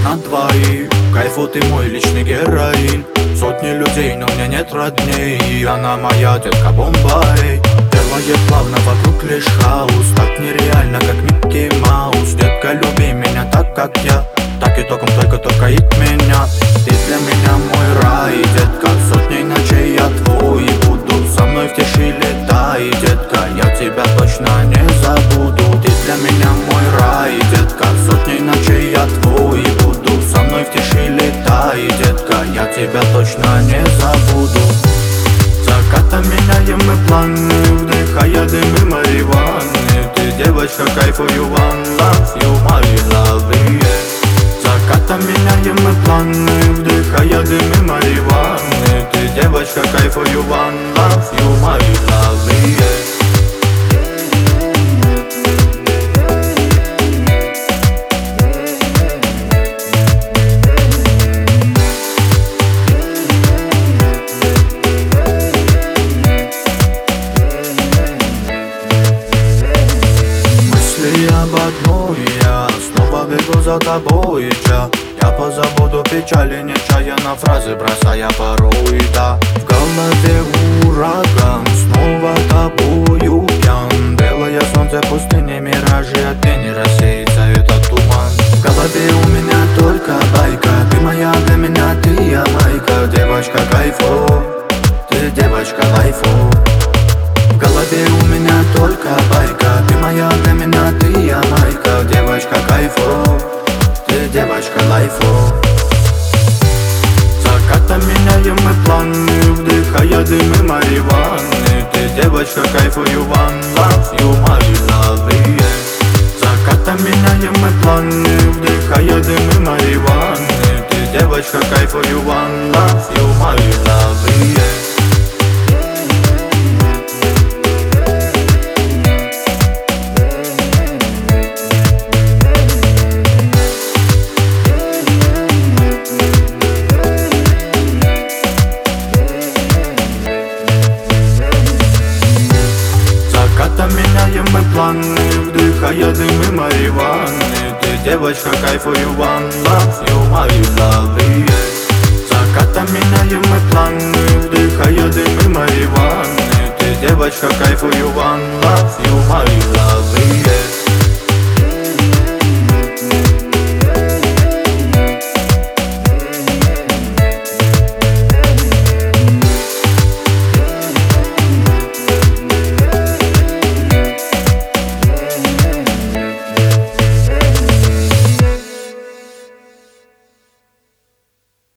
на двоих. Кайфу, ты мой личный героин. Сотни людей, но мне нет родней, и она моя детка Бомбай. Делает плавно вокруг лишь хаос, так нереально, как Микки Маус. Детка, люби меня так, как я, так и током только торкает меня. Ты для меня мой рай, детка, сотни ночей я твой. И буду со мной в тиши летай, детка, я тебя точно не забуду. Ты для меня мой рай, детка, сотни ночей я твой. И буду со мной в тиши летай, детка, я тебя точно не забуду. Закатом меняем мы планы, вдыхая дымы марихуаны. Ты девочка, кайфую, one love you, my love, yeah. Закатом меняем мы планы, вдыхая дымы марихуаны. Ты девочка, кайфую, one love you, my love, yeah. Об одной я снова бегу за тобой, я позабуду печали, нечаянно фразы бросая порой, да. В голове ураган, снова тобою пьян. Белое солнце пустыни, миражи, от тени рассеется этот туман. В голове у меня только байка, ты моя для меня, ты я майка. Девочка кайфу, ты девочка лайфу. В голове у меня только байка, ты моя для меня, ты я майка. Девочка кайфу, ты девочка лайфу. Закатом меняем мы планы, вдыхая дымы марихуаны. Ты девочка кайфую, one love you, my love, yeah. Закатом меняем мы планы, вдыхая дымы марихуаны. Ты девочка кайфую, one love you, my love, yeah. Меняем мы планы, вдыхая дымы марихуаны. Ты девочка, кайфую, one love you, my love, yeah. Закатом меняем мы планы, вдыхая дымы марихуаны. Ты девочка, кайфую, one love.